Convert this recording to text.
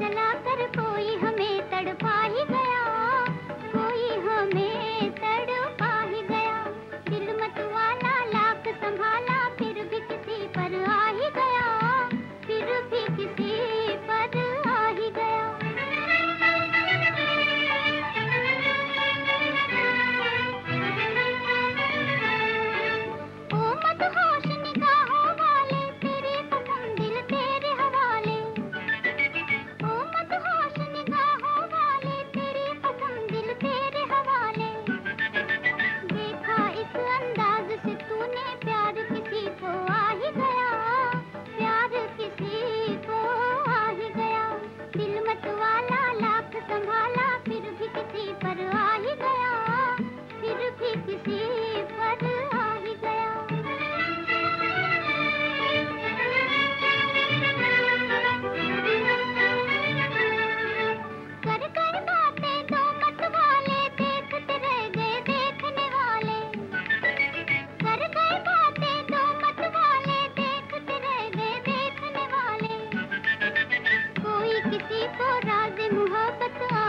चला कर कोई हमें तड़पा ही गया, कोई हमें तड़पा ही गया। दिल मत वाला लाख संभाला फिर भी किसी पर आ ही गया, फिर भी किसी पर आ ही गया। ओ मदहोश निगाहों वाले तेरी कसम दिल तेरे हवाले, ओ मदहोश निगाहों वाले तेरी कसम दिल तेरे हवाले। देखा इस अंदाज से तूने प्यार किसी को आ ही गया, प्यार किसी को आ ही गया। दिल मत वाला लाख संभाला फिर भी किसी पर आ ही गया, फिर भी किसी पर आ ही गया। कर कर बातें दो मत वाले देखते रह गए देखने वाले, कर कर बातें दो मत वाले देखते रह गए देखने वाले। कोई किसी को राज़ मोहब्बत